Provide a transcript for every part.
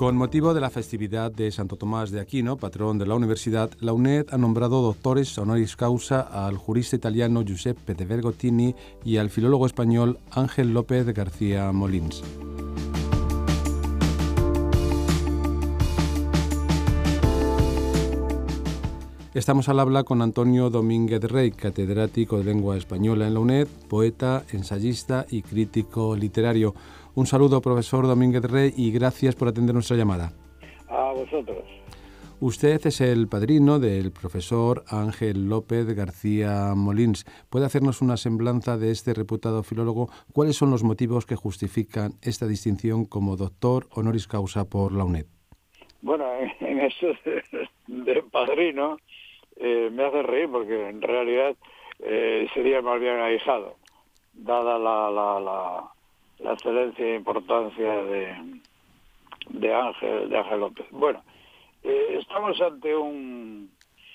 Con motivo de la festividad de Santo Tomás de Aquino, patrón de la universidad, la UNED ha nombrado doctores honoris causa al jurista italiano Giuseppe de Vergottini y al filólogo español Ángel López García Molins. Estamos al habla con Antonio Domínguez Rey, catedrático de Lengua Española en la UNED, poeta, ensayista y crítico literario. Un saludo, profesor Domínguez Rey, y gracias por atender nuestra llamada. A vosotros. Usted es el padrino del profesor Ángel López García Molins. ¿Puede hacernos una semblanza de este reputado filólogo? ¿Cuáles son los motivos que justifican esta distinción como doctor honoris causa por la UNED? Bueno, en eso de padrino me hace reír porque en realidad sería más bien ahijado, dada la excelencia e importancia de Ángel López. Bueno, estamos ante un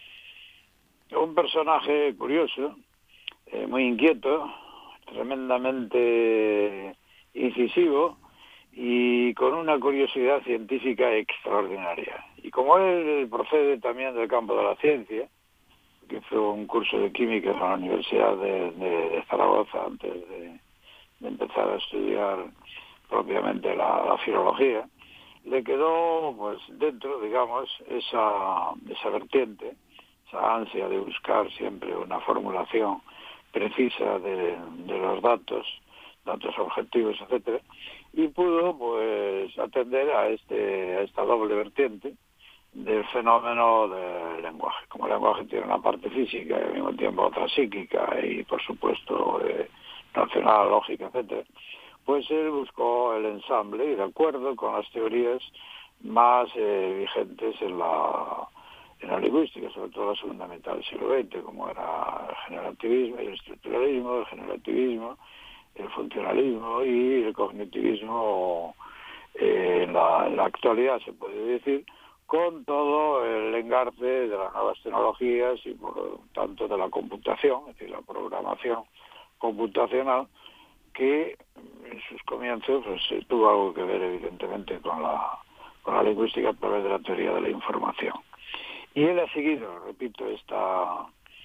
personaje curioso, muy inquieto, tremendamente incisivo y con una curiosidad científica extraordinaria. Y como él procede también del campo de la ciencia, que hizo un curso de química en la Universidad de Zaragoza antes de empezar a estudiar propiamente la filología, le quedó pues dentro, digamos, esa vertiente, esa ansia de buscar siempre una formulación precisa de los datos objetivos, etcétera, y pudo pues atender a esta doble vertiente del fenómeno del lenguaje. Como el lenguaje tiene una parte física y al mismo tiempo otra psíquica y por supuesto racional, lógica, etcétera, pues él buscó el ensamble y de acuerdo con las teorías más vigentes en la lingüística, sobre todo la segunda mitad del siglo XX, como era el generativismo y el estructuralismo, el generativismo, el funcionalismo y el cognitivismo en la actualidad, se puede decir, con todo el engarce de las nuevas tecnologías y por lo tanto de la computación, es decir, la programación computacional, que en sus comienzos pues, tuvo algo que ver evidentemente con la lingüística a través de la teoría de la información. Y él ha seguido, repito, esta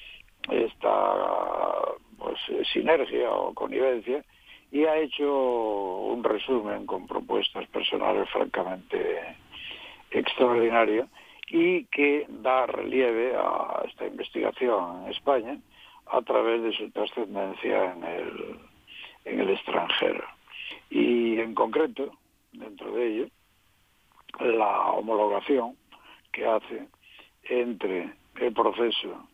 pues sinergia o connivencia y ha hecho un resumen con propuestas personales francamente extraordinarias y que da relieve a esta investigación en España a través de su trascendencia en el extranjero. Y en concreto, dentro de ello, la homologación que hace entre el proceso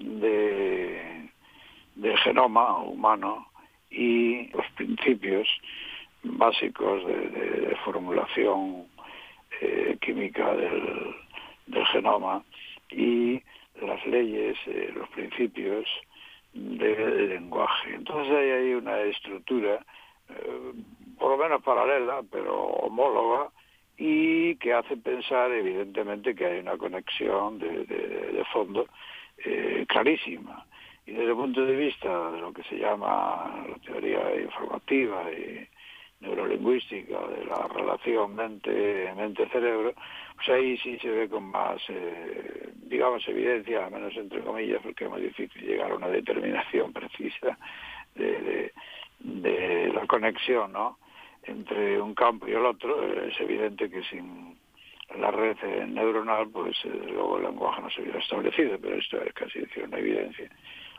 del genoma humano y los principios básicos de formulación química del genoma y las leyes, los principios del lenguaje. Entonces hay una estructura, por lo menos paralela, pero homóloga, y que hace pensar evidentemente que hay una conexión de fondo clarísima. Y desde el punto de vista de lo que se llama la teoría informativa y neurolingüística, de la relación mente-cerebro, pues ahí sí se ve con más, digamos, evidencia, al menos entre comillas, porque es muy difícil llegar a una determinación precisa de la conexión, ¿no?, entre un campo y el otro. Es evidente que sin la red neuronal, pues luego el lenguaje no se hubiera establecido, pero esto es casi decir una evidencia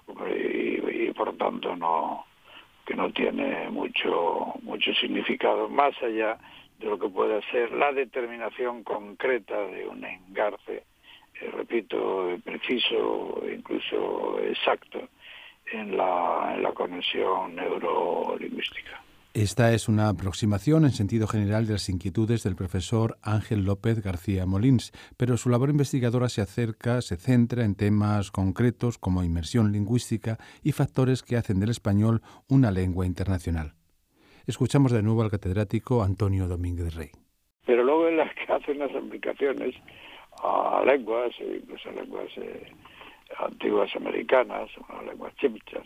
y por tanto que no tiene mucho significado más allá de lo que puede ser la determinación concreta de un engarce, repito, preciso e incluso exacto en la conexión neurolingüística. Esta es una aproximación en sentido general de las inquietudes del profesor Ángel López García Molins, pero su labor investigadora se centra en temas concretos como inmersión lingüística y factores que hacen del español una lengua internacional. Escuchamos de nuevo al catedrático Antonio Domínguez Rey. Pero luego en las que hacen las aplicaciones a lenguas, incluso a lenguas antiguas americanas, a lenguas chibchas,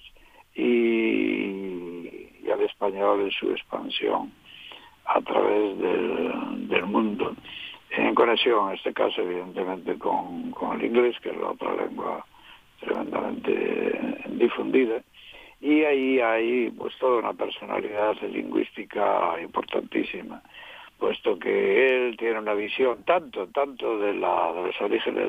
y al español en su expansión a través del mundo, en conexión, en este caso, evidentemente, con el inglés, que es la otra lengua tremendamente difundida. Y ahí hay pues toda una personalidad lingüística importantísima, puesto que él tiene una visión tanto de los orígenes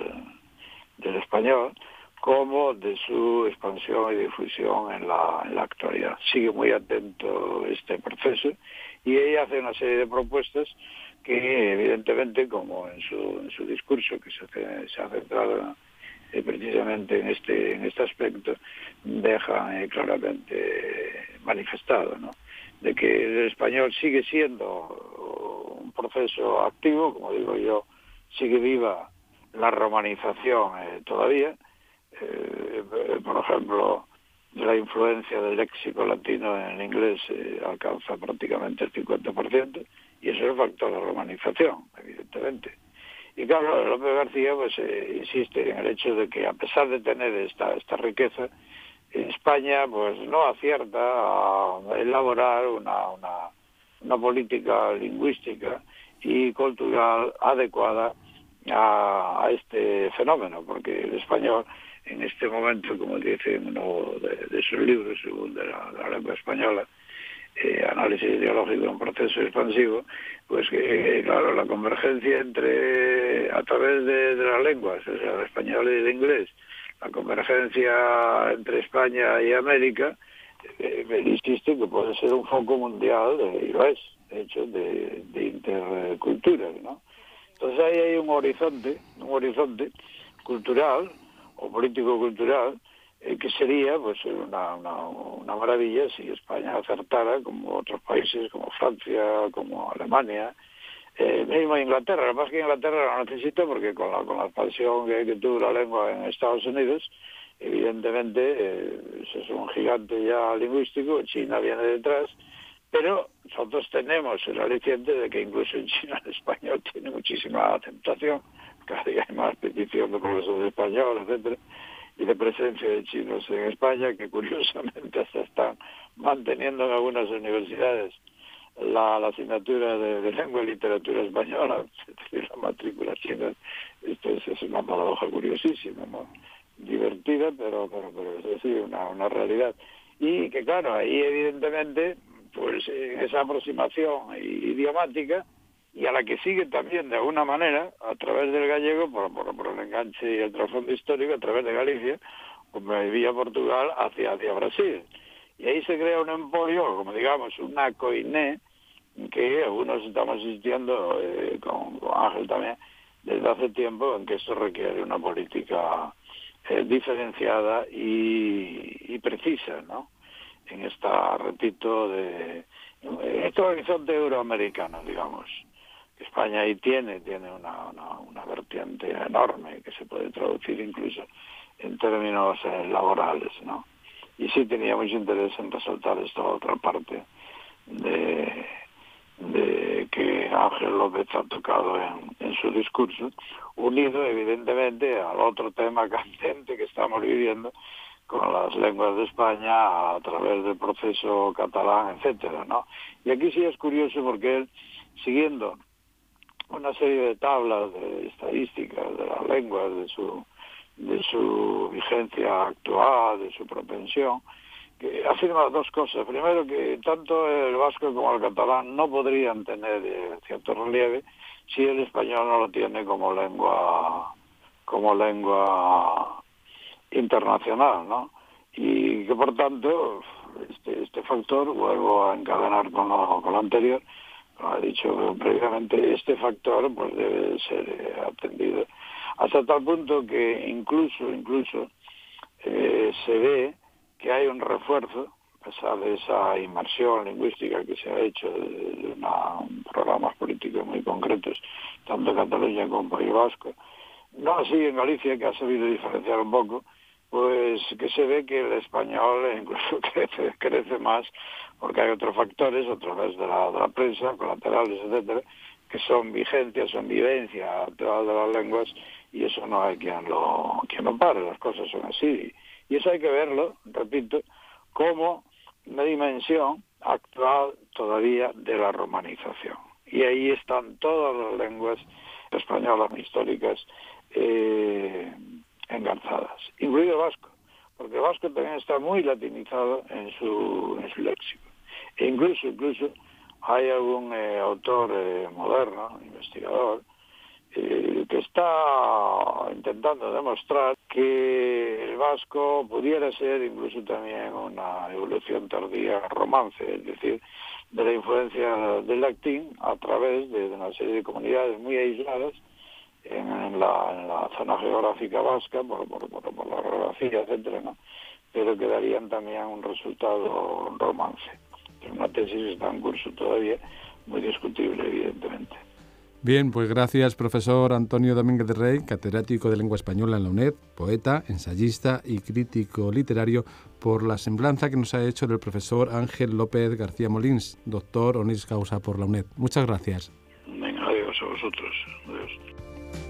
del español como de su expansión y difusión en la actualidad. Sigue muy atento este proceso y ella hace una serie de propuestas que, evidentemente, como en su discurso, que se ha centrado precisamente en este aspecto, deja claramente manifestado, ¿no?, de que el español sigue siendo un proceso activo, como digo yo, sigue viva la romanización todavía. Por ejemplo, la influencia del léxico latino en el inglés alcanza prácticamente el 50%, y eso es el factor de romanización, evidentemente. Y claro, López García pues insiste en el hecho de que, a pesar de tener esta riqueza, España pues no acierta a elaborar una política lingüística y cultural adecuada a este fenómeno, porque el español en este momento, como dice en uno de sus libros, según de la lengua española, análisis ideológico de un proceso expansivo, pues que claro, la convergencia a través de las lenguas, o sea, el español y el inglés, la convergencia entre España y América, insiste que puede ser un foco mundial, y lo es, de hecho, de interculturas, ¿no? Entonces ahí hay un horizonte cultural o político-cultural, que sería pues una maravilla si España acertara, como otros países, como Francia, como Alemania, mismo Inglaterra. Además que Inglaterra lo necesita, porque con la expansión que tuvo la lengua en Estados Unidos, evidentemente es un gigante ya lingüístico. China viene detrás, pero nosotros tenemos el aliciente de que incluso en China el español tiene muchísima aceptación. Cada día hay más petición de profesores de español, etcétera, y de presencia de chinos en España, que curiosamente hasta están manteniendo en algunas universidades la asignatura de lengua y literatura española, es decir, la matrícula china. Esto es una paradoja curiosísima, ¿no?, divertida, pero es decir, una realidad. Y que claro, ahí evidentemente, pues esa aproximación idiomática, y a la que sigue también de alguna manera a través del gallego, por el enganche y el trasfondo histórico, a través de Galicia, como vía Portugal hacia Brasil. Y ahí se crea un emporio, como digamos, una coiné, que algunos estamos insistiendo, con Ángel también, desde hace tiempo, en que esto requiere una política diferenciada y precisa, ¿no?, en esta, repito, este horizonte euroamericano, digamos. España ahí tiene una vertiente enorme que se puede traducir incluso en términos laborales, ¿no? Y sí tenía mucho interés en resaltar esta otra parte de que Ángel López ha tocado en su discurso, unido evidentemente al otro tema candente que estamos viviendo con las lenguas de España a través del proceso catalán, etcétera, ¿no? Y aquí sí es curioso, porque él, siguiendo una serie de tablas de estadísticas de las lenguas, de su vigencia actual, de su propensión, que afirma dos cosas. Primero, que tanto el vasco como el catalán no podrían tener cierto relieve si el español no lo tiene como lengua internacional, ¿no? Y que por tanto este factor, vuelvo a encadenar con lo anterior, como ha dicho previamente, este factor pues debe ser atendido, hasta tal punto que incluso se ve que hay un refuerzo, a pesar de esa inmersión lingüística que se ha hecho de programas políticos muy concretos, tanto en Cataluña como en País Vasco, no así en Galicia, que ha sabido diferenciar un poco, pues que se ve que el español incluso crece más, porque hay otros factores, a través de la prensa, colaterales, etcétera, que son vigencias, son vivencia a través de las lenguas, y eso no hay quien lo pare, las cosas son así. Y eso hay que verlo, repito, como una dimensión actual todavía de la romanización. y ahí están todas las lenguas españolas históricas engarzadas, incluido el vasco, porque el vasco también está muy latinizado en su léxico. E incluso hay algún autor moderno, investigador, que está intentando demostrar que el vasco pudiera ser incluso también una evolución tardía romance, es decir, de la influencia del latín a través de una serie de comunidades muy aisladas en la zona geográfica vasca, por la geografía, etcétera, ¿no? Pero que darían también un resultado romance. Es una tesis que está en curso todavía, muy discutible, evidentemente. Bien, pues gracias, profesor Antonio Domínguez de Rey, catedrático de Lengua Española en la UNED, poeta, ensayista y crítico literario, por la semblanza que nos ha hecho del profesor Ángel López García Molins, doctor honoris causa por la UNED. Muchas gracias. Venga, adiós a vosotros. Adiós.